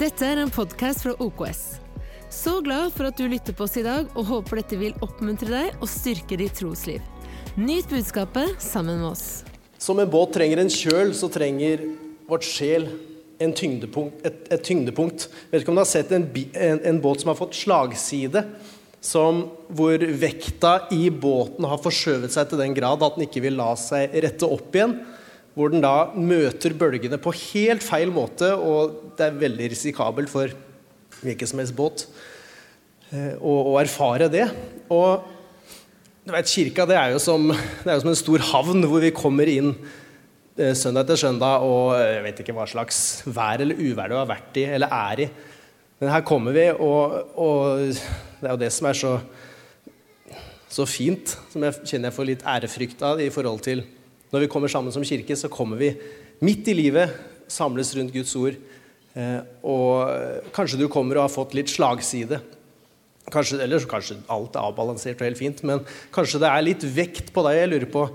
Dette en podcast fra OKS. Så glad for at du lytter på oss i dag, og håper dette vil oppmuntre deg og styrke ditt trosliv. Nyt budskapet sammen med oss. Som en båt trenger en kjøl, så trenger vårt sjel et tyngdepunkt. Vet ikke om du har sett en båt som har fått slagside, hvor vekta i båten har forskjøvet seg til den grad at den ikke vil la seg rette opp igjen, hvor den da møter bølgene på helt feil måte, og det er veldig risikabelt for hvilken som helst båt å erfare det. Og du vet, kirka det er jo som en stor havn hvor vi kommer inn søndag etter søndag, og jeg vet ikke hva slags vær eller uvær du har vært i eller er i. Men her kommer vi, og det er jo det som er så fint, som jeg kjenner jeg får litt ærefrykt av i forhold til når vi kommer sammen som kirke, så kommer vi midt i livet, samles rundt Guds ord, og kanskje du kommer og har fått litt slagside. Kanskje alt er avbalansert og helt fint, men kanskje det er litt vekt på deg. Jeg lurer på,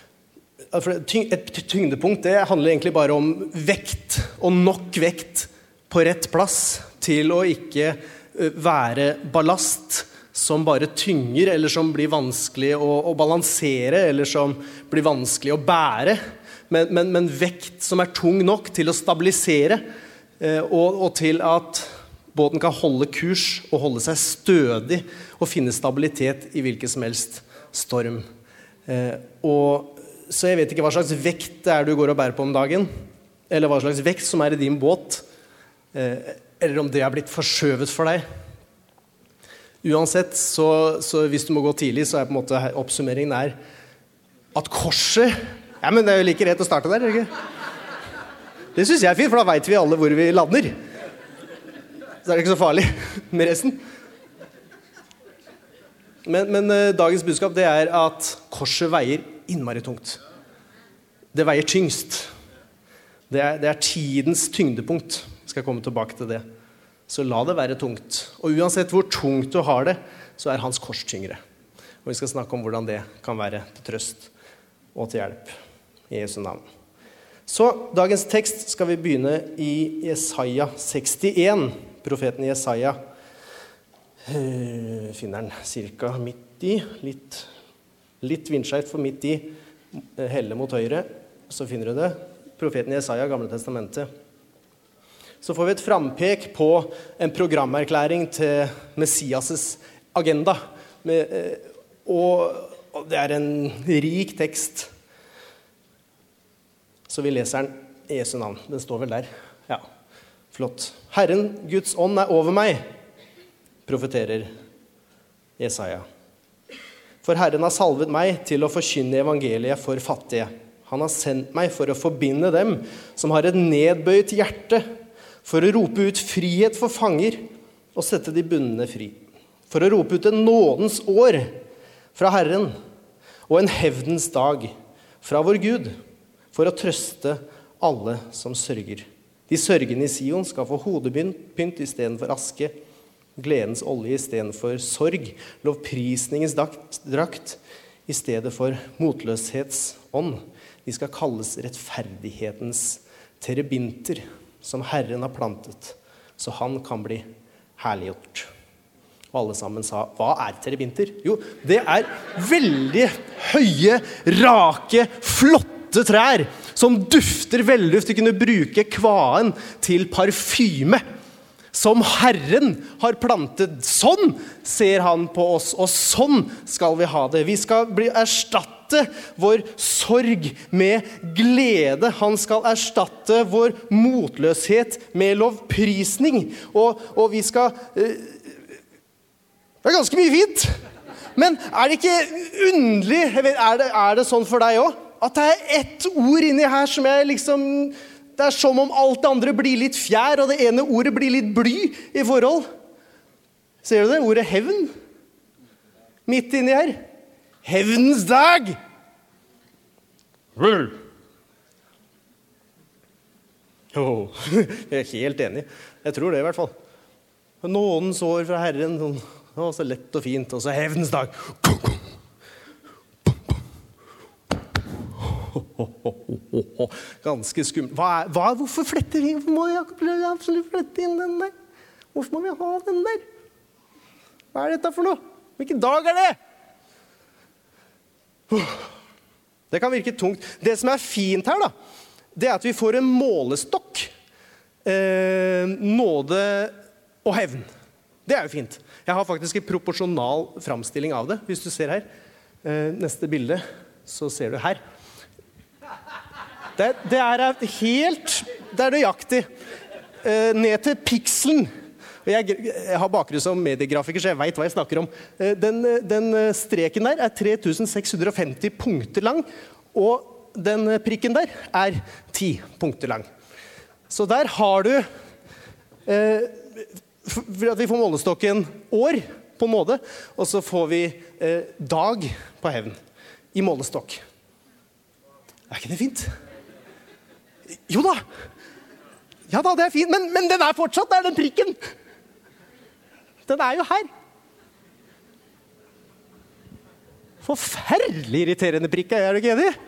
et tyngdepunkt, det handler egentlig bare om vekt, og nok vekt på rett plass til å ikke være ballast som bare tynger, eller som blir vanskelig å balansere, eller som blir vanskelig å bære, men vekt som er tung nok til å stabilisere, og til at båten kan holde kurs, og holde seg stødig, og finne stabilitet i hvilken som helst storm. Så jeg vet ikke hva slags vekt det er du går og bærer på om dagen, eller hva slags vekt som er i din båt, eller om det har blitt forskjøvet for deg. Uansett, så hvis du må gå tidlig, så er på en måte oppsummeringen at korset, ja, men det er jo like rett å starte der, ikke? Det synes jeg er fint, for da vet vi alle hvor vi lander. Så er det ikke så farlig med resten. Men dagens budskap, det er at korset veier innmari tungt. Det veier tyngst. Det er tidens tyngdepunkt. Jeg skal komme tilbake til det. Så la det være tungt. Og uansett hvor tungt du har det, så er hans kors tyngre. Og vi skal snakke om hvordan det kan være til trøst og til hjelp i Jesu navn. Så dagens tekst skal vi begynne i Jesaja 61. Profeten Jesaja finner den cirka midt i, litt vindskjevt for midt i, helle mot høyre, så finner du det. Profeten Jesaja, Gamle Testamentet. Så får vi et frampek på en programerklæring til Messias' agenda. Og det er en rik tekst. Så vi leser den i Jesu navn. Den står vel der. Ja, flott. Herren, Guds ånd er over meg, profeterer Jesaja. For Herren har salvet meg til å forkynne evangeliet for fattige. Han har sendt meg for å forbinde dem som har et nedbøyd hjerte, for å rope ut frihet for fanger og sette de bundne fri. For å rope ut en nådens år fra Herren og en hevdens dag fra vår Gud, for å trøste alle som sørger. De sørgende i Sion skal få hodepynt i stedet for aske, gledens olje i stedet for sorg, lovprisningens drakt i stedet for motløshetsånd. De skal kalles rettferdighetens terebinter, som Herren har plantet, så han kan bli herliggjort. Og alle sammen sa, hva er terebinter? Jo, det er veldig høye, rake, flotte trær, som dufter velluft. De kunne bruke kvaen til parfyme, som Herren har plantet. Sånn ser han på oss, og sånn skal vi ha det. Vi skal erstatte vår sorg med glede. Han skal erstatte vår motløshet med lovprisning. Og vi skal... Det er ganske mye fint. Men er det ikke underlig? Er det sånn for deg også? At det er ett ord inni her som jeg liksom... Det er som om alt det andre blir litt fjær, og det ene ordet blir litt bly i forhold. Ser du det? Ordet hevn. Midt inni her. Hevnens dag. Jeg er helt enig. Jeg tror det i hvert fall. Nådens år fra Herren. Så lett og fint. Og så hevnens dag. Ganske skummelt. Hvorfor fletter vi? Hvorfor må jeg absolutt flette inn den der? Hvorfor må vi ha den der? Hva dette for noe? Hvilken dag det? Det kan virke tungt. Det som fint her da, det at vi får en målestokk. Nåde og hevn. Det jo fint. Jeg har faktisk en proporsjonal framstilling av det, hvis du ser her. Neste bilde, så ser du her. Det helt, det nøyaktig. Ned til pikselen. Og jeg har bakgrunn som mediegrafiker, så jeg vet hva jeg snakker om. Den streken der 3650 punkter lang, og den prikken der 10 punkter lang. Så der har du, for at vi får målestokken år på nåde, og så får vi dag på hevn i målestokk. Ikke det fint? Jo da! Ja da, det fint, men den fortsatt der, den prikken. Den jo her. Forferdelig irriterende prikk, du ikke enig?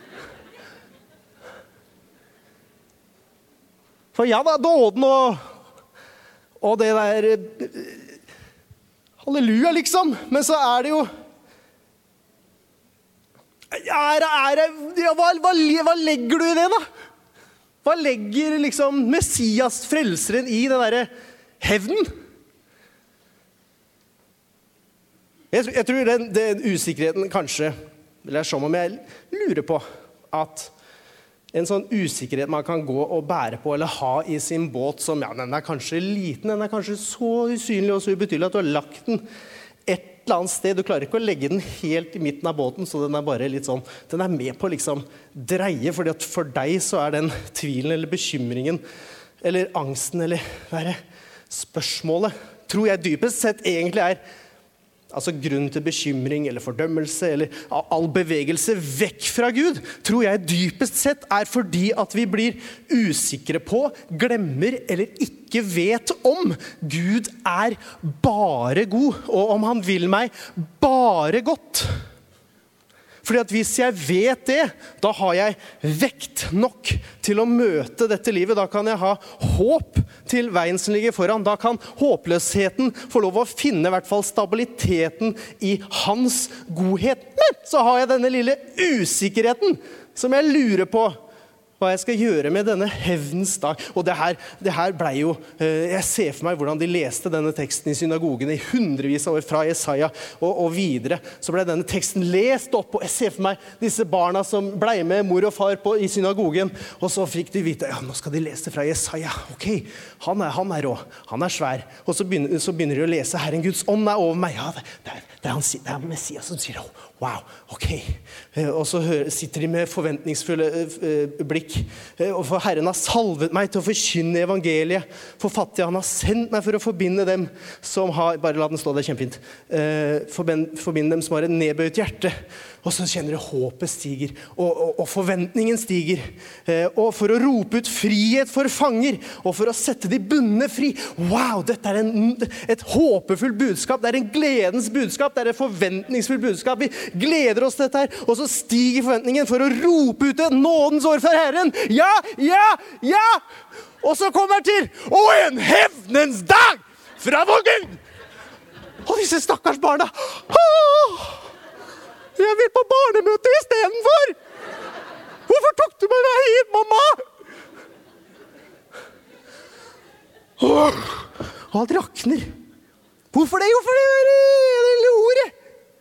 For ja da, dåden og det der halleluja liksom, men så det jo hva legger du i det da? Hva legger liksom Messias, frelseren, i den der hevnen? Jeg tror den usikkerheten kanskje, eller som om jeg lurer på at en sånn usikkerhet man kan gå og bære på eller ha i sin båt som, ja, den kanskje liten, den kanskje så usynlig og så ubetydelig at du har lagt den et eller annet sted. Du klarer ikke å legge den helt i midten av båten, så den bare litt sånn, den med på liksom dreie, fordi at for deg så den tvilen eller bekymringen, eller angsten, eller spørsmålet, tror jeg dypest sett egentlig altså grunn til bekymring eller fordømmelse eller all bevegelse vekk fra Gud, tror jeg dypest sett fordi at vi blir usikre på, glemmer eller ikke vet om Gud bare god, og om han vil meg bare godt. Fordi at hvis jeg vet det, da har jeg vekt nok til å møte dette livet. Da kan jeg ha håp til veien som ligger foran. Da kan håpløsheten få lov å finne i hvert fall stabiliteten i hans godhet. Men så har jeg denne lille usikkerheten som jeg lurer på hva jeg skal gjøre med denne hevnens dag. Og det her ble jo, jeg ser for meg hvordan de leste denne teksten i synagogen i hundrevis av år fra Jesaja og videre. Så ble denne teksten lest opp, og jeg ser for meg disse barna som ble med mor og far i synagogen, og så fikk de vite, ja, nå skal de lese fra Jesaja. Ok, han rå, han svær. Og så begynner de å lese, Herren Guds ånd over meg. Ja, det Messias som sier, wow, ok. Og så sitter de med forventningsfulle blikk. For Herren har salvet meg til å forkynne evangeliet. For fattige, han har sendt meg for å forbinde dem som har, bare la den stå, det kjempefint. Forbinde dem som har et nedbøyd hjerte. Og så kjenner du håpet stiger, og forventningen stiger. Og for å rope ut frihet for fanger, og for å sette de bundne fri. Wow, dette et håpefullt budskap. Det en gledens budskap, det et forventningsfullt budskap. Vi gleder oss til dette her, og så stiger forventningen for å rope ut et nådens år for Herren. Ja, ja, ja! Og så kommer til, og en hevnens dag fra vår Gud! Og disse stakkars barna, jeg vil på barnemøte i stedet for! Hvorfor tok du meg hit, mamma? Og alt rakner. Hvorfor det? Jo, for det lille ordet.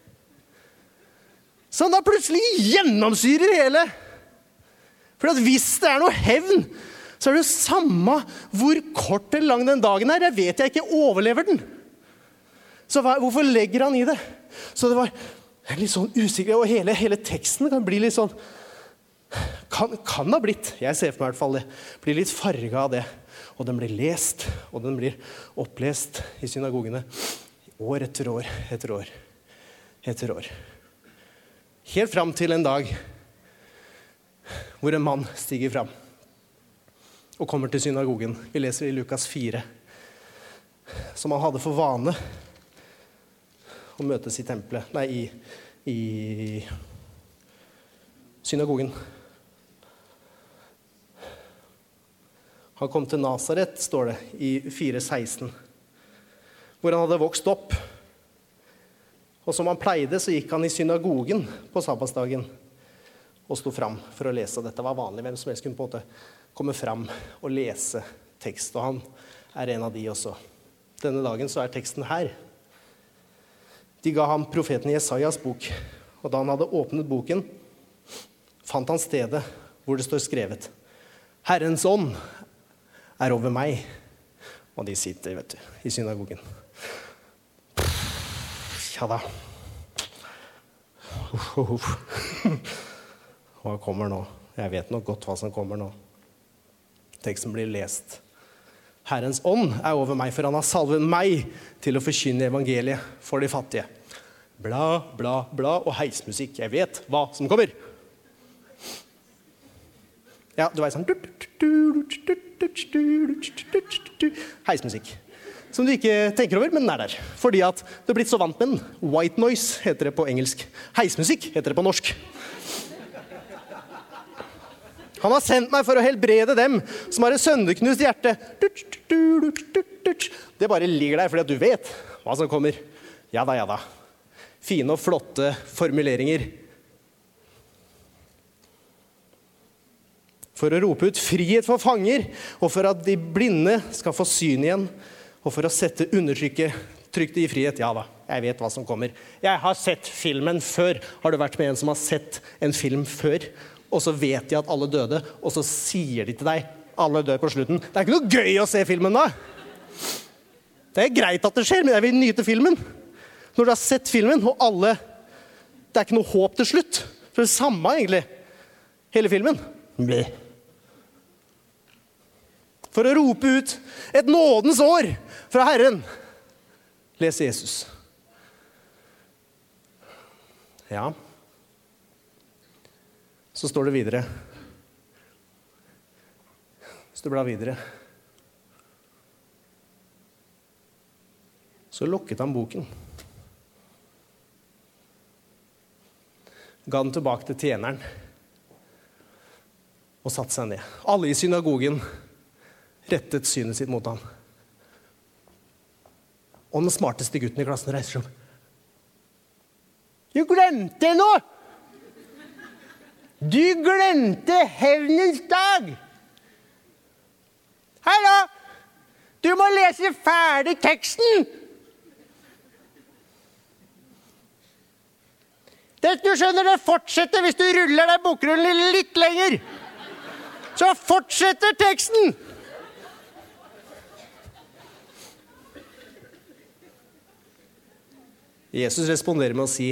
Sånn da plutselig gjennomsyrer hele. For at hvis det noe hevn, så det jo samme hvor kort eller lang den dagen jeg vet jeg ikke overlever den. Så hvorfor legger han i det? Så det var litt sånn usikker, og hele teksten kan bli litt sånn, kan ha blitt, jeg ser for meg i hvert fall det, blir litt farget av det. Og den blir lest, og den blir opplest i synagogene år etter år, etter år, etter år. Helt frem til en dag hvor en mann stiger frem og kommer til synagogen. Vi leser i Lukas 4, som han hadde for vane å møtes i tempelet, i synagogen. Han kom til Nazaret, står det, i 4:16, hvor han hadde vokst opp. Og som han pleide, så gikk han i synagogen på sabbatsdagen og sto fram for å lese. Dette var vanlig, hvem som helst kunne på en måte komme fram og lese tekst, og han er en av de også. Denne dagen så er teksten her. De ga ham profeten Jesajas bok, og da han hadde åpnet boken, fant han stedet hvor det står skrevet: Herrens ånd er over meg. Og de sitter, vet du, i synagogen. Ja da. Hva kommer nå? Jeg vet nok godt hva som kommer nå. Teksten blir lest. Herrens ånd er over meg, for han har salvet meg til å forkynne evangeliet for de fattige. Bla, bla, bla og heismusikk. Jeg vet hva som kommer. Ja, du vet sånn heismusikk. Som du ikke tenker over, men den er der. Fordi at du er blitt så vant med den. White noise heter det på engelsk. Heismusikk heter det på norsk. Han har sendt meg for å helbrede dem som har et sønderknust hjerte. Det bare ligger der fordi at du vet hva som kommer. Ja da, ja da. Fine og flotte formuleringer. For å rope ut frihet for fanger, og for at de blinde skal få syn igjen, og for å sette undertrykte i frihet. Ja da, jeg vet hva som kommer. Jeg har sett filmen før. Har du vært med en som har sett en film før? Og så vet de at alle døde, og så sier de til deg, alle dør på slutten. Det er ikke noe gøy å se filmen da. Det er greit at det skjer, men jeg vil nyte filmen. Når du har sett filmen, og alle, det er ikke noe håp til slutt. Det er det samme egentlig, hele filmen. Bleh. For å rope ut et nådens år fra Herren. Les Jesus. Ja. Så står det videre. Hvis du blar videre. Så lukket han boken. Ga den tilbake til tjeneren. Og satte seg ned. Alle i synagogen rettet synet sitt mot ham. Og den smarteste gutten i klassen reiser seg opp. Du glemte noe! Du glemte hevnens dag! Hallo! Du må lese ferdig teksten! Du skjønner, det fortsetter hvis du ruller deg bokrullen litt lenger. Så fortsetter teksten! Jesus responderer med å si: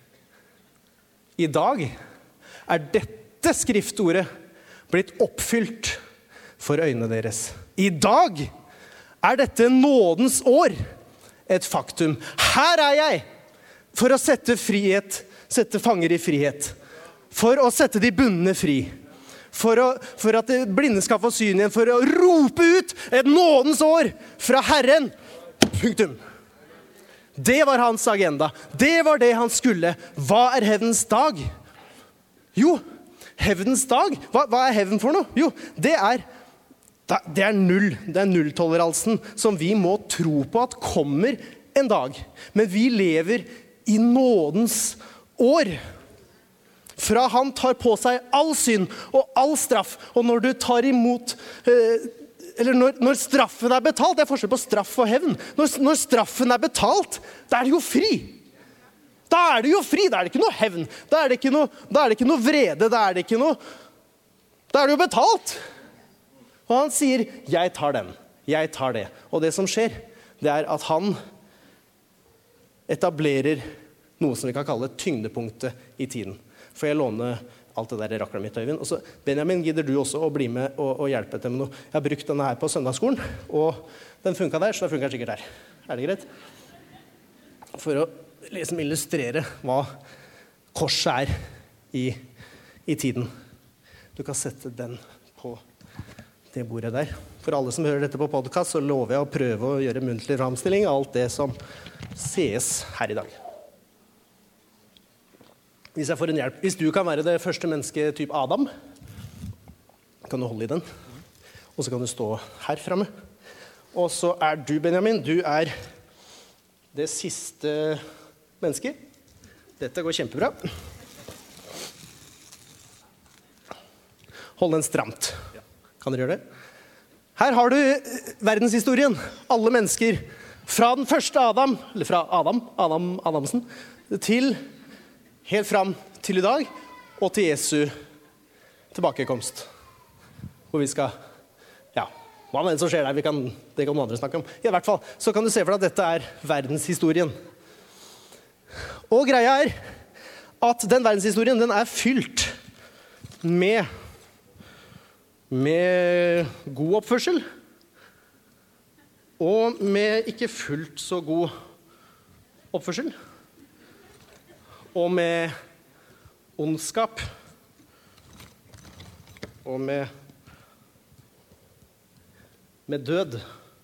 I dag er dette skriftordet blitt oppfylt for øynene deres. I dag er dette nådens år et faktum. Her er jeg for å sette fanger i frihet, for å sette de bundne fri, for at de blinde skal få syn igjen, for å rope ut et nådens år fra Herren. Punktum. Det var hans agenda. Det var det han skulle. Hva er hevnens dag? Jo, hevnens dag. Hva er hevn for noe? Jo, det er null. Det er nulltoleransen som vi må tro på at kommer en dag. Men vi lever i nådens år. Fra han tar på seg all synd og all straff. Og når du tar imot eller når straffen er betalt, det er forskjell på straff og hevn. Når straffen er betalt, da er det jo fri. Da er det jo fri, da er det ikke noe hevn. Da er det ikke noe vrede, da er det jo betalt. Og han sier, jeg tar den, jeg tar det. Og det som skjer, det er at han etablerer noe som vi kan kalle tyngdepunktet i tiden. For jeg låner alt det der rakkeren mitt, Øyvind. Og så, Benjamin, gidder du også å bli med og hjelpe til med noe? Jeg har brukt denne her på søndagsskolen, og den funket der, så den funker sikkert her. Er det greit? For å liksom illustrere hva korset er i tiden. Du kan sette den på det bordet der. For alle som hører dette på podcast, så lover jeg å prøve å gjøre muntlig framstilling av alt det som ses her i dag. Hvis jeg får en hjelp. Hvis du kan være det første mennesket typ Adam, kan du holde i den. Og så kan du stå her fremme. Og så du, Benjamin, du det siste mennesket. Dette går kjempebra. Hold den stramt. Kan dere gjøre det? Her har du verdenshistorien. Alle mennesker fra den første Adam, eller fra Adam Adamsen, til helt fram til i dag, og til Jesu tilbakekomst. Hvor vi skal, hva med det som skjer der, det kan noen andre snakke om. I hvert fall, så kan du se for deg at dette verdenshistorien. Og greia at den verdenshistorien, den fylt med god oppførsel, og med ikke fullt så god oppførsel, og med ondskap, og med død,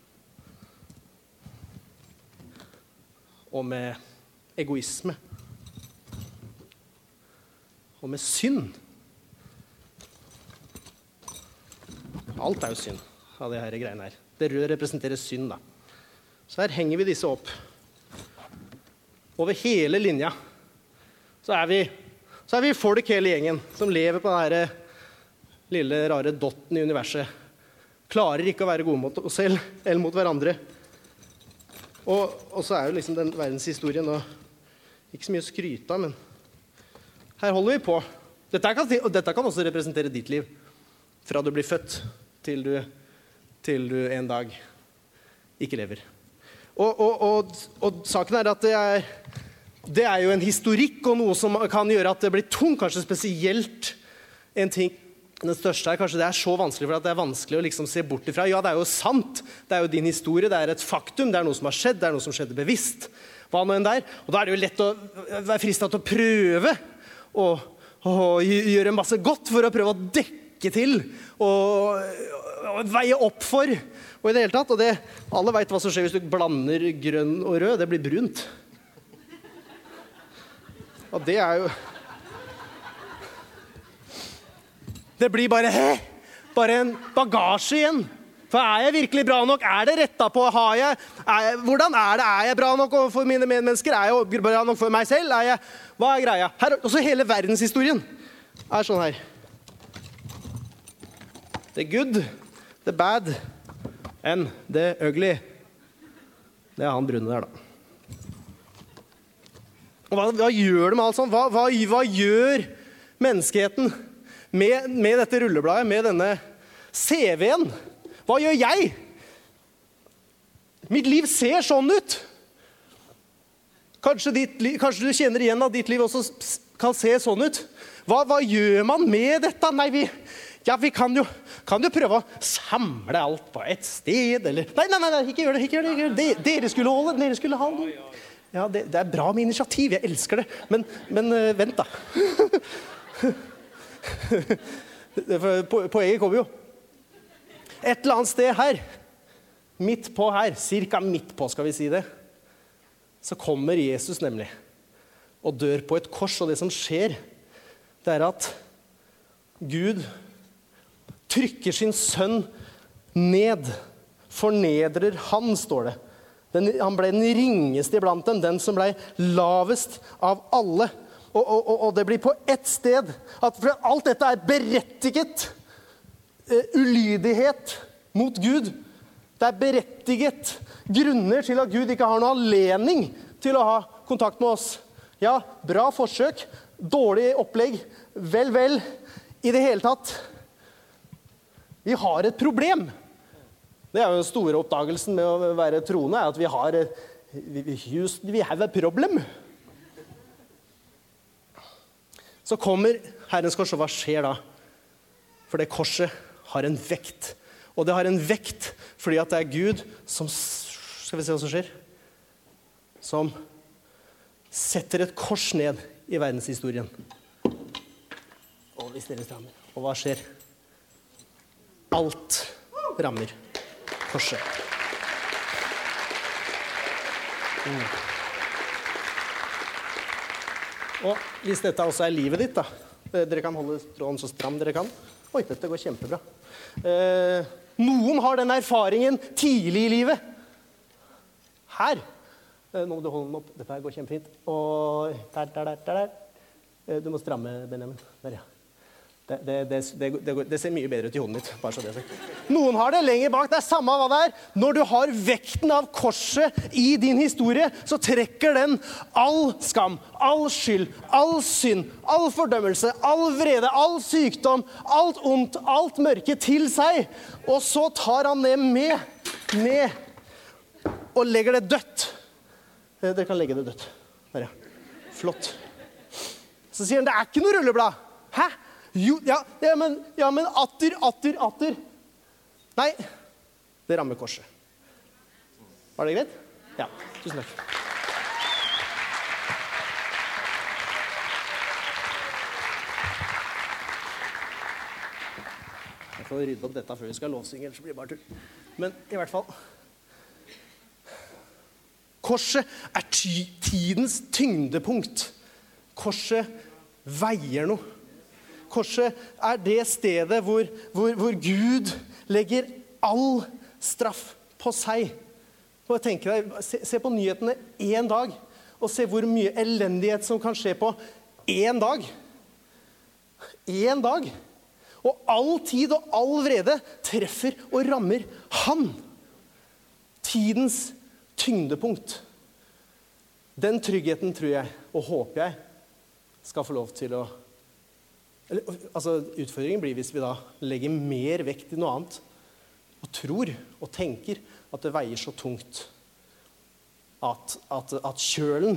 og med egoisme, og med synd. Alt jo synd av det her greiene her. Det røde representerer synd da. Så her henger vi disse opp. Over hele linja så vi folk hele gjengen som lever på denne lille rare dotten i universet. Klarer ikke å være gode mot oss selv eller mot hverandre. Og så jo liksom den verdenshistorien og ikke så mye å skryte av, men her holder vi på. Dette kan også representere ditt liv fra du blir født til du en dag ikke lever. Og saken at det jo en historikk og noe som kan gjøre at det blir tungt, kanskje spesielt en ting. Den største kanskje det så vanskelig for at det vanskelig å liksom se bort ifra. Ja, det jo sant. Det jo din historie, det et faktum, det noe som har skjedd, det noe som skjedde bevisst. Hva nå enn der. Og da det jo lett å være fristet til å prøve og gjøre masse godt for å prøve å dekke til og veie opp for. Og i det hele tatt, og alle vet hva som skjer hvis du blander grønn og rød, det blir brunt. Og det jo... Det blir bare en bagasje igjen. For jeg virkelig bra nok? Det rettet på? Hvordan det? Jeg bra nok for mine medmennesker? Jeg bra nok for meg selv? Hva greia? Her, også hele verdenshistorien sånn her. The good, the bad, and the ugly. Det han brune der da. Og hva gjør det med alt sånt? Hva gjør menneskeheten med dette rullebladet, med denne CV-en? Hva gjør jeg? Mitt liv ser sånn ut. Kanskje du kjenner igjen at ditt liv også kan se sånn ut. Hva gjør man med dette? Nei, vi kan jo prøve å samle alt på et sted, eller... Nei, ikke gjør det. Dere skulle ha det. Ja, det bra med initiativ, jeg elsker det. Men vent da. Poenget kommer jo. Et eller annet sted her, midt på her, cirka midt på skal vi si det, så kommer Jesus nemlig, og dør på et kors, og det som skjer, det at Gud trykker sin sønn ned, fornedrer han, står det. Han ble den ringeste iblant dem, den som ble lavest av alle. Og det blir på ett sted, at for alt dette berettiget ulydighet mot Gud. Det berettiget grunner til at Gud ikke har noen anledning til å ha kontakt med oss. Ja, bra forsøk, dårlig opplegg, vel, i det hele tatt. Vi har et problem. Det jo den store oppdagelsen med å være troende, at vi have a problem. Så kommer Herrens kors, og hva skjer da? For det korset har en vekt. Og det har en vekt fordi at det Gud som, skal vi se hva som skjer, som setter et kors ned i verdenshistorien. Og hvis dere strammer. Og hva skjer? Alt rammer korset. Og hvis dette også livet ditt, da, dere kan holde tråden så stram dere kan. Oi, dette går kjempebra. Noen har den erfaringen tidlig i livet. Her. Nå må du holde den opp. Dette her går kjempefint. Og der. Du må stramme, Benjamin. Der, ja. Det ser mye bedre ut i hodet mitt, bare så det sagt. Noen har det lenger bak, det samme hva det er. Når du har vekten av korset i din historie, så trekker den all skam, all skyld, all synd, all fordømmelse, all vrede, all sykdom, alt ondt, alt mørke til seg. Og så tar han det med, og legger det dødt. Dere kan legge det dødt. Der, ja. Flott. Så sier han, det ikke noe rulleblad. Hæ? Jo, men atter. Nei, det rammer korset. Var det greit? Ja, tusen takk. Jeg får rydde opp dette før vi skal lovsynge, ellers blir det bare tull. Men i hvert fall, korset tidens tyngdepunkt. Korset veier noe. Korset det stedet hvor Gud legger all straff på seg. Og tenk deg, se på nyhetene en dag, og se hvor mye elendighet som kan skje på en dag. En dag. Og all tid og all vrede treffer og rammer han. Tidens tyngdepunkt. Den tryggheten tror jeg, og håper jeg, skal få lov til å utfordringen blir hvis vi da legger mer vekt i noe annet og tror og tenker at det veier så tungt at kjølen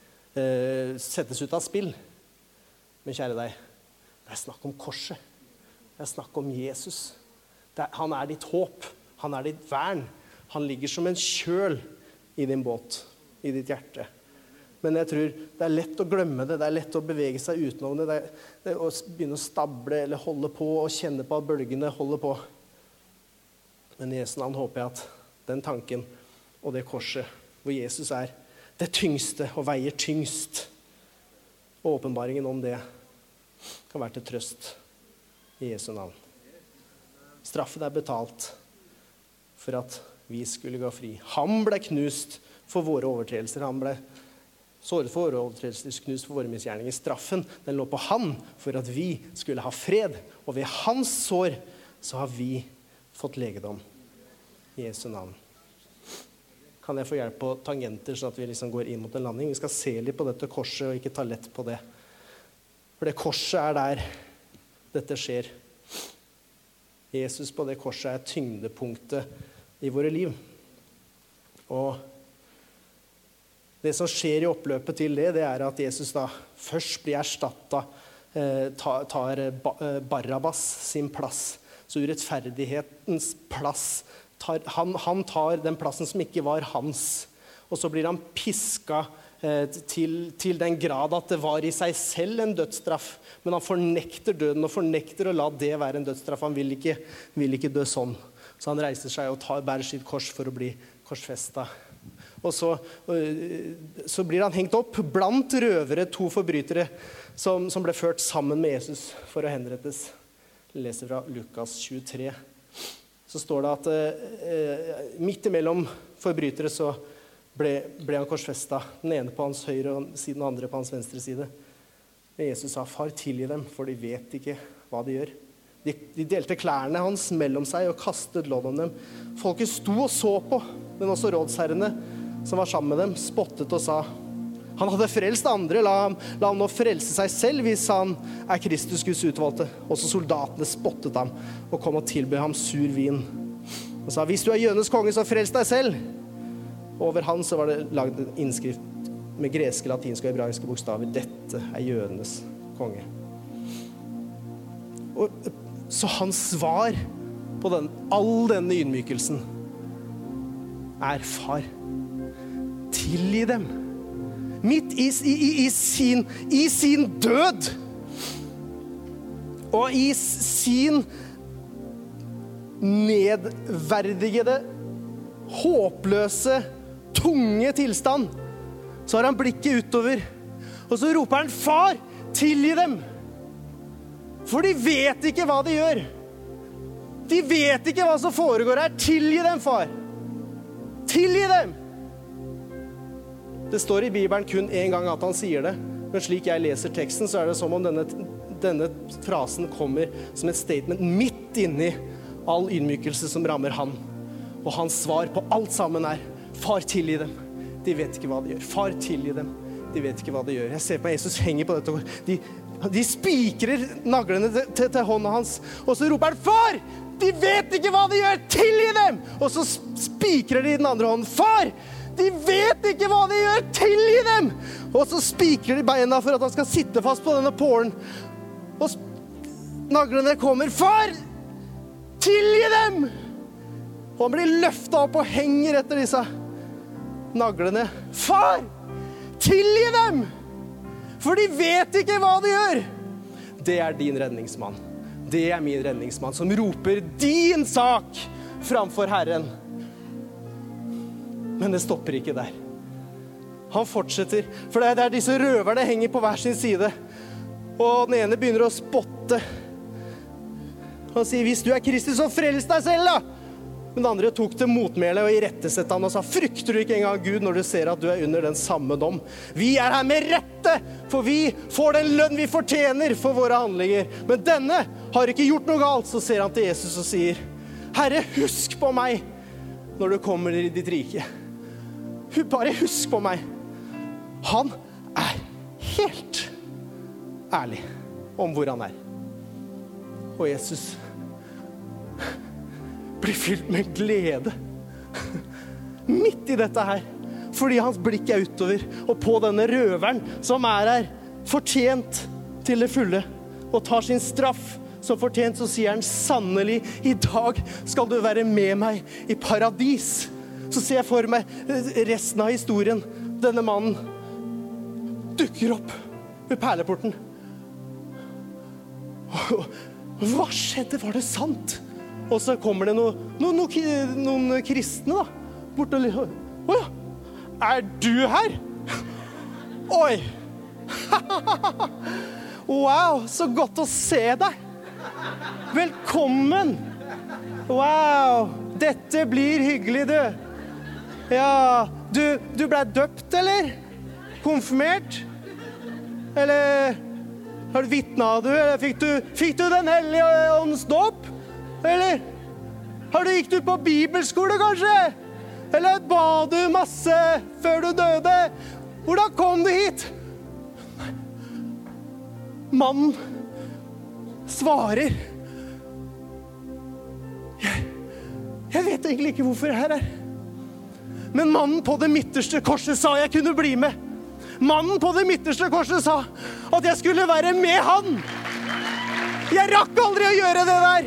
settes ut av spill. Men kjære deg, det snakk om korset. Det snakk om Jesus. Han ditt håp. Han ditt vern. Han ligger som en kjøl i din båt, i ditt hjerte. Men jeg tror det lett å glemme det, det lett å bevege seg utenom det, det å begynne å stable eller holde på og kjenne på at bølgene holder på. Men i Jesu navn håper jeg at den tanken og det korset hvor Jesus det tyngste og veier tyngst, og åpenbaringen om det kan være til trøst i Jesu navn. Straffen betalt for at vi skulle gå fri. Han ble knust for våre overtredelser, han ble såret for våre overtredelser, knust for våre misgjerninger. Straffen, den lå på han for at vi skulle ha fred. Og ved hans sår så har vi fått legedom. I Jesu navn. Kan jeg få hjelp på tangenter, sånn at vi liksom går inn mot en landing? Vi skal se litt på dette korset og ikke ta lett på det. For det korset der dette skjer. Jesus på det korset tyngdepunktet i våre liv. Og det som skjer i oppløpet til det at Jesus da først blir erstattet, tar Barabbas sin plass. Så urettferdighetens plass, han tar den plassen som ikke var hans. Og så blir han pisket til den grad at det var i seg selv en dødsstraff. Men han fornekter døden og fornekter å la det være en dødsstraff. Han vil ikke dø sånn. Så han reiser seg og bærer sitt kors for å bli korsfestet. Og så blir han hengt opp blant røvere, 2 forbrytere som ble ført sammen med Jesus for å henrettes. Jeg leser fra Lukas 23. Så står det at midt imellom forbrytere så ble han korsfestet. Den ene på hans høyre side, den andre på hans venstre side. Men Jesus sa, far, tilgi dem, for de vet ikke hva de gjør. De delte klærne hans mellom seg og kastet lodd om dem. Folket sto og så på, men også rådsherrene som var sammen med dem, spottet og sa, han hadde frelst andre, la ham nå frelse seg selv hvis han Kristus Guds utvalgte. Også soldatene spottet ham og kom og tilbød ham sur vin. Og sa, hvis du jødenes konge, så frels deg selv. Over han så var det laget en innskrift med greske, latinske og hebraiske bokstaver. Dette jødenes konge. Og så hans svar på all denne ydmykelsen far, tilgi dem. Midt i sin død og i sin nedverdigede, håpløse, tunge tilstand, så har han blikket utover Og så roper han, far, tilgi dem. For de vet ikke hva de gjør. De vet ikke hva som foregår her. Tilgi dem, far. Tilgi dem. Det står i Bibelen kun en gang at han sier det. Men slik jeg leser teksten, så det som om denne frasen kommer som et statement midt inni all ydmykelse som rammer han. Og hans svar på alt sammen far, tilgi dem. De vet ikke hva de gjør. Far, tilgi dem. De vet ikke hva de gjør. Jeg ser på Jesus henger på dette. De spikrer naglene til hånda hans. Og så roper han, far, de vet ikke hva de gjør. Tilgi dem! Og så spikrer de i den andre hånden. Far, de vet ikke hva de gjør. Tilgi dem! Og så spikrer de beina for at han skal sitte fast på denne pålen. Og naglene kommer. Far, tilgi dem! Og han blir løftet opp og henger etter disse naglene. Far, tilgi dem! For de vet ikke hva de gjør. Det din redningsmann. Det min redningsmann som roper din sak framfor Herren. Men det stopper ikke der. Han fortsetter, for det disse røverne henger på hver sin side. Og den ene begynner å spotte. Han sier, hvis du Kristus, så frels deg selv da! Men den andre tok det motmæle og irettesette han og sa, frykter du ikke engang Gud når du ser at du under den samme dom? Vi her med rette, for vi får den lønn vi fortjener for våre handlinger. Men denne har ikke gjort noe galt. Så ser han til Jesus og sier, Herre, husk på meg når du kommer i ditt rike. Bare husk på meg. Han helt ærlig om hvor han Og Jesus blir fylt med glede midt i dette her. Fordi hans blikk utover og på denne røveren som her fortjent til det fulle og tar sin straff som fortjent, så sier han sannelig, i dag skal du være med meg i paradis. Så ser jeg for meg resten av historien. Denne mannen dukker opp ved perleporten. Hva skjedde? Var det sant? Og så kommer det noen kristne da, bort og Åja, du her? Oi! Wow, så godt å se deg. Velkommen. Wow, dette blir hyggelig, du. Ja, du ble døpt, eller? Konfirmert? Eller har du vittnet, du? Eller fikk du den hellige åndens dåp? Eller gikk du på bibelskole, kanskje? Eller ba du masse før du døde? Hvordan kom du hit? Mannen svarer, jeg vet egentlig ikke hvorfor jeg her Men mannen på det midterste korset sa jeg kunne bli med. Mannen på det midterste korset sa at jeg skulle være med han. Jeg rakk aldri å gjøre det der.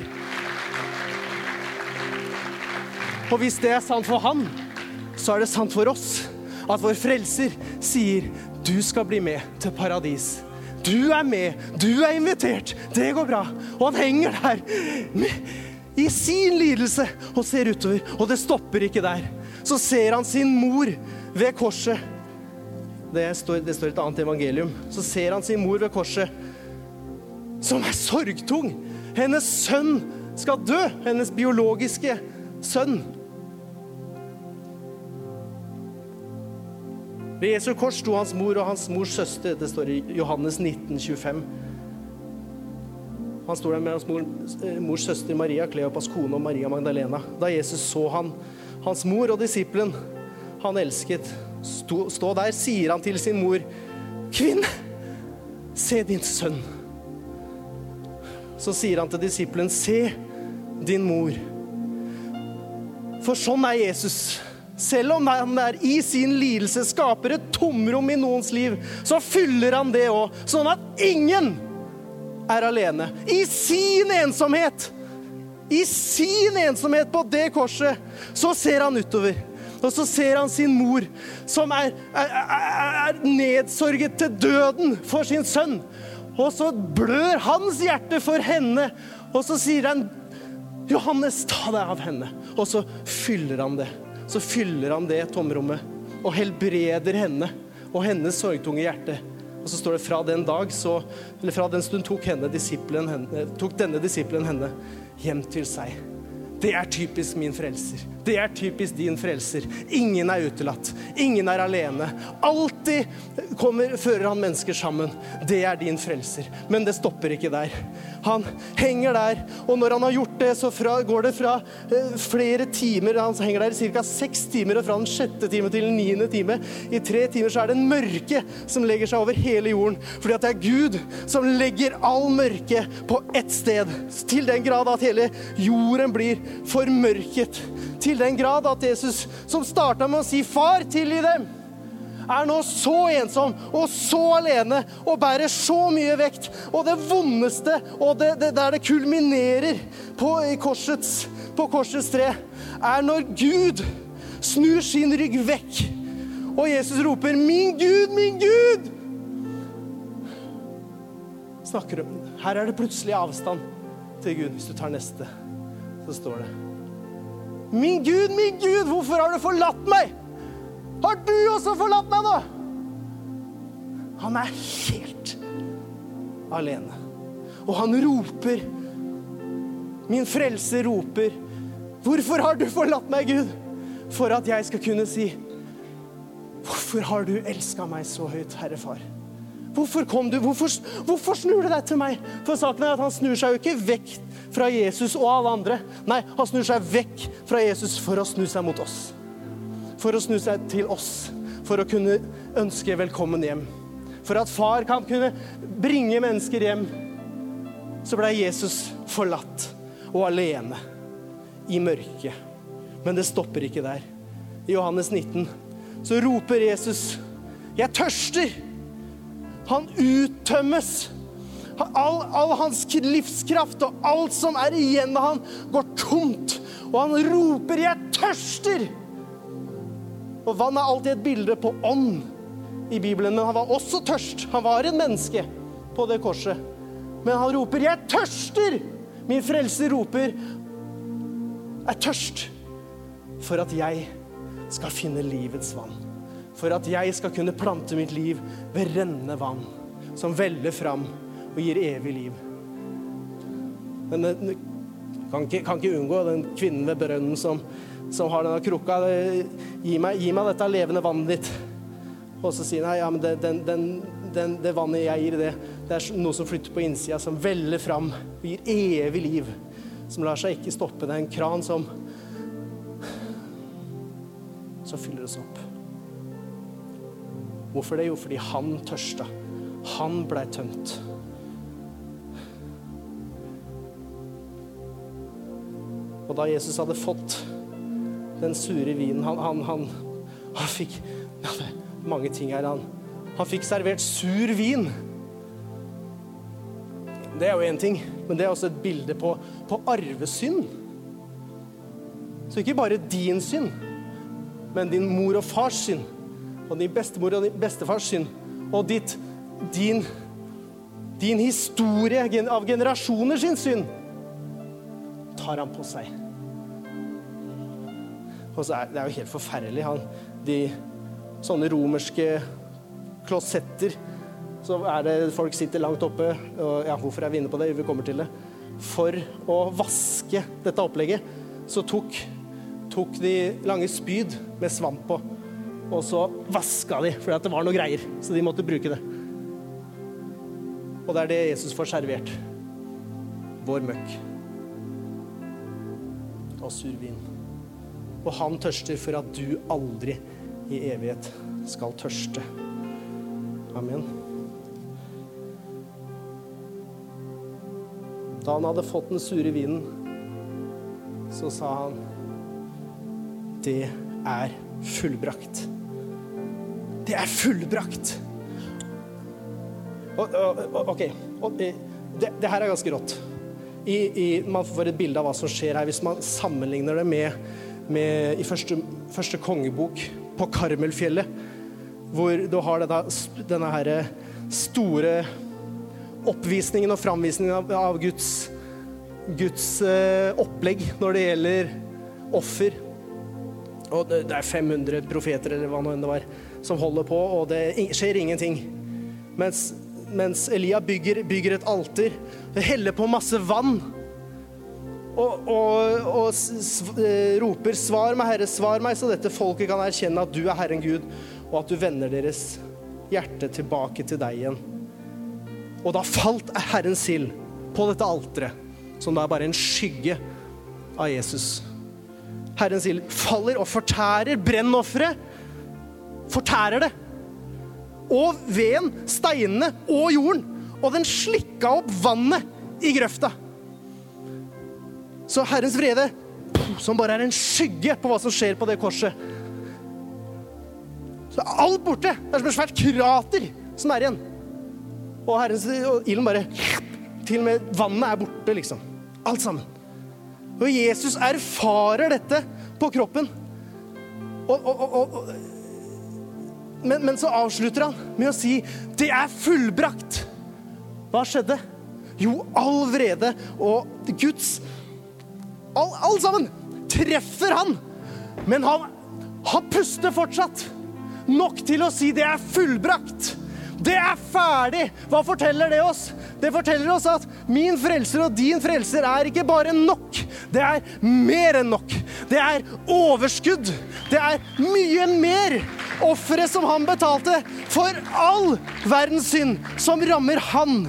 Og hvis det sant for han, så det sant for oss at vår frelser sier, du skal bli med til paradis. Du med, du invitert, det går bra. Og han henger der i sin lidelse og ser utover, og det stopper ikke der. Så ser han sin mor ved korset. Det står et annet evangelium. Så ser han sin mor ved korset, som sorgtung. Hennes sønn skal dø, hennes biologiske sønn. Ved Jesu kors sto hans mor og hans mors søster. Det står i Johannes 19:25. Han stod der med hans mors søster Maria, Kleopas kone og Maria Magdalena. Da Jesus så hans mor og disippelen han elsket stå der, sier han til sin mor, kvinne, se din sønn. Så sier han til disippelen, se din mor. For sånn Jesus. Selv om han i sin lidelse skaper et tomrom i noens liv, så fyller han det også, sånn at ingen alene. I sin ensomhet på det korset, så ser han utover. Og så ser han sin mor, som nedsorget til døden for sin sønn. Og så blør hans hjerte for henne. Og så sier han, Johannes, ta deg av henne. Og så fyller han det. Så fyller han det tomrommet og helbreder henne og hennes sorgtunge hjerte. Og så står det fra den stund tok denne disippelen henne hjem til seg. Det typisk min frelser. Det typisk din frelser. Ingen utelatt. Ingen alene. Alltid fører han mennesker sammen. Det din frelser. Men det stopper ikke der. Han henger der, og når han har gjort det, så går det fra flere timer. Han henger der i cirka 6 timer, og fra den 6. time til den 9. time. I 3 timer så det en mørke som legger seg over hele jorden. Fordi at det Gud som legger all mørke på ett sted. Til den grad at hele jorden blir formørket. Til den grad at Jesus, som startet med å si far tilgi dem, nå så ensom og så alene og bærer så mye vekt. Og det vondeste, og der det kulminerer på korsets tre, når Gud snur sin rygg vekk. Og Jesus roper, min Gud! Snakker om, her det plutselig avstand til Gud. Hvis du tar neste, så står det, min Gud, hvorfor har du forlatt meg? Har du også forlatt meg nå? Han helt alene. Og han roper, min frelser roper, hvorfor har du forlatt meg, Gud? For at jeg skal kunne si, hvorfor har du elsket meg så høyt, Herre Far? Hvorfor kom du? Hvorfor snur du deg til meg? For saken at han snur seg jo ikke vekk fra Jesus og alle andre. Nei, han snur seg vekk fra Jesus for å snu seg mot oss. For å snu seg til oss. For å kunne ønske velkommen hjem. For at far kan kunne bringe mennesker hjem. Så ble Jesus forlatt og alene i mørket. Men det stopper ikke der. I Johannes 19 så roper Jesus, jeg tørster! Han uttømmes. All hans livskraft og alt som igjen av han går tomt. Og han roper, jeg tørster! Og vann alltid et bilde på ånd i Bibelen, men han var også tørst. Han var en menneske på det korset. Men han roper, jeg tørster! Min frelser roper, jeg tørst for at jeg skal finne livets vann. For at jeg skal kunne plante mitt liv ved rennende vann, som veller fram og gir evig liv. Men kan ikke unngå den kvinnen ved brønnen som har denne krukka. Gi meg dette levende vannet ditt. Og så sier han, ja, men det vannet jeg gir, det noe som flytter på innsida, som veller fram og gir evig liv, som lar seg ikke stoppe. Det en kran som fyller oss opp. Hvorfor det? Jo, fordi han tørsta. Han ble tømt. Og da Jesus hadde fått den sure vinen, han fikk mange ting her. Han fikk servert sur vin. Det jo en ting, men det også et bilde på arvesynd. Så ikke bare din synd, men din mor og fars synd, og din bestemor og din bestefars synd, og din historie av generasjoner sin synd, tar han på seg. Og så det jo helt forferdelig. Sånne romerske klosetter, så det folk sitter langt oppe, og ja, hvorfor vi inne på det? Vi kommer til det. For å vaske dette opplegget, så tok de lange spyd med svamp på, og så vasket de, for det var noe greier, så de måtte bruke det. Og det det Jesus får servert. Vår møkk. Og sur vin. Og han tørster for at du aldri i evighet skal tørste. Amen. Da han hadde fått den sure vinen, så sa han, det fullbrakt. Det fullbrakt. Ok, det her ganske rått. Man får et bilde av hva som skjer her, hvis man sammenligner det med i første kongebok på Karmelfjellet, hvor du har denne her store oppvisningen og framvisningen av Guds opplegg når det gjelder offer. Og det 500 profeter, eller hva nå enn det var, som holder på, og det skjer ingenting. mens Elia bygger et alter, heller på masse vann, og roper, svar meg, Herre, svar meg, så dette folket kan erkjenne at du Herren Gud, og at du vender deres hjerte tilbake til deg igjen. Og da falt Herrens ild på dette alteret, som da bare en skygge av Jesus. Herrens ild faller og fortærer brennofferet, fortærer det, og veden, steinene og jorden, og den slikket opp vannet i grøfta. Så Herrens vrede, som bare en skygge på hva som skjer på det korset. Så alt borte, det som et svært krater som igjen. Og ilden bare, til og med vannet borte liksom. Alt sammen. Og Jesus erfarer dette på kroppen. Men så avslutter han med å si, det fullbrakt. Hva skjedde? Jo, all vrede og Guds alt sammen treffer han, men han puster fortsatt nok til å si det fullbrakt, det ferdig. Hva forteller det oss? Det forteller oss at min frelser og din frelser ikke bare nok, det mer enn nok, det overskudd, det mye mer. Offeret som han betalte for all verdens synd som rammer han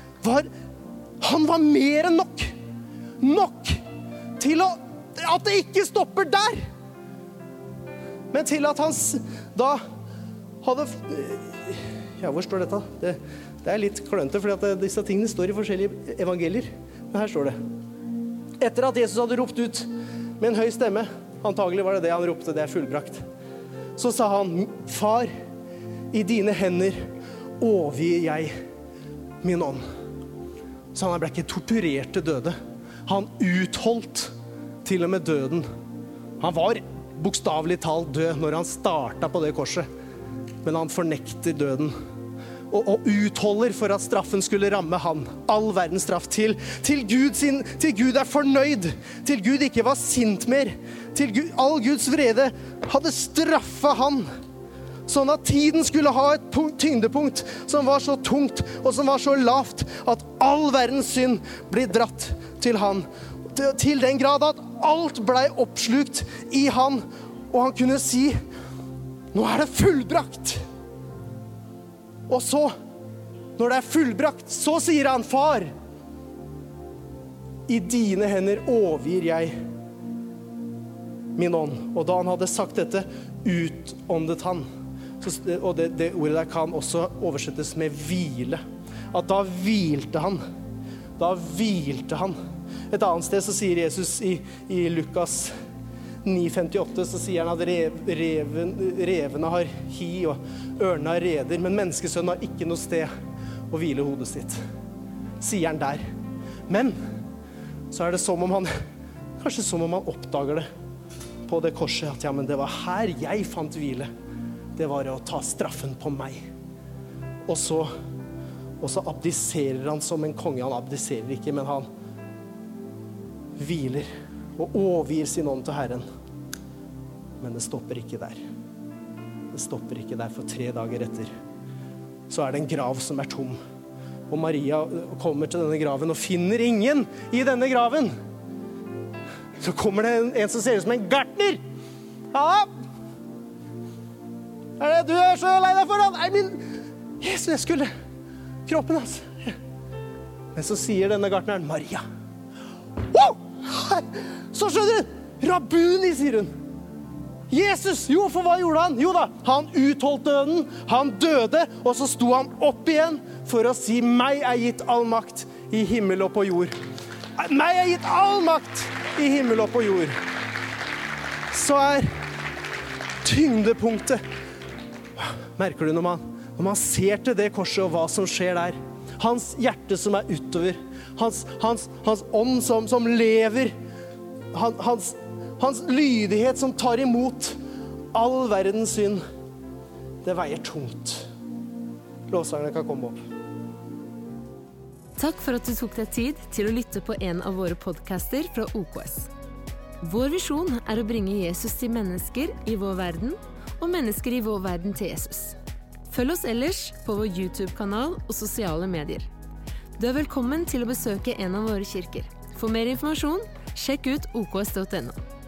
var mer enn nok til at det ikke stopper der, men til at han da hadde, hvor står dette? Det litt klønete, fordi at disse tingene står i forskjellige evangelier, men her står det. Etter at Jesus hadde ropt ut med en høy stemme, antagelig var det han ropte, det fullbrakt, så sa han, far, i dine hender overgir jeg min ånd. Så han ble ikke torturert til døde. Han utholdt til og med døden. Han var bokstavelig talt død når han startet på det korset. Men han fornekter døden. Og utholder for at straffen skulle ramme han. All verdens straff til Gud fornøyd. Til Gud ikke var sint mer. Til Gud, all Guds vrede hadde straffet han. Sånn at tiden skulle ha et tyngdepunkt som var så tungt og som var så lavt at all verdens synd ble dratt til han. Til den grad at alt ble oppslukt i han, og han kunne si, nå det fullbrakt. Og så, når det fullbrakt, så sier han, far, i dine hender overgir jeg min ånd. Og da han hadde sagt dette, utåndet han. Og det ordet der kan også oversettes med hvile. At da hvilte han. Et annet sted så sier Jesus i Lukas 9:58, så sier han at revene har hi og ørnene har reder, men menneskesønnen har ikke noe sted å hvile hodet sitt. Sier han der. Men så det som om han oppdager det på det korset, at ja, men det var her jeg fant hvile. Det var å ta straffen på meg. Og så abdiserer han som en konge. Han abdiserer ikke, men han hviler og overgir sin ånd til Herren. Men det stopper ikke der. Det stopper ikke der, for 3 dager etter så det en grav som tom. Og Maria kommer til denne graven og finner ingen i denne graven. Så kommer det en som ser ut som en gartner. Ja, det du så lei deg for? Nei, min Jesus, jeg skulle kroppen hans. Men så sier denne gartneren, Maria. Wow! Så skjønner hun, Rabbuni, sier hun. Jesus, jo, for hva gjorde han? Jo da, han utholdt døden, han døde, og så sto han opp igjen for å si, meg gitt all makt i himmel og på jord. Meg gitt all makt i himmel og på jord. Så tyngdepunktet. Merker du når man ser til det korset og hva som skjer der? Hans hjerte som utover. Hans ånd som lever. Hans lydighet som tar imot all verdens synd. Det veier tungt. Lovsangene kan komme opp. Takk for at du tok deg tid til å lytte på en av våre podcaster fra OKS. Vår visjon å bringe Jesus til mennesker i vår verden, og mennesker i vår verden til Jesus. Følg oss ellers på vår YouTube-kanal og sosiale medier. Du er velkommen til å besøke en av våre kirker. For mer informasjon, sjekk ut oks.no.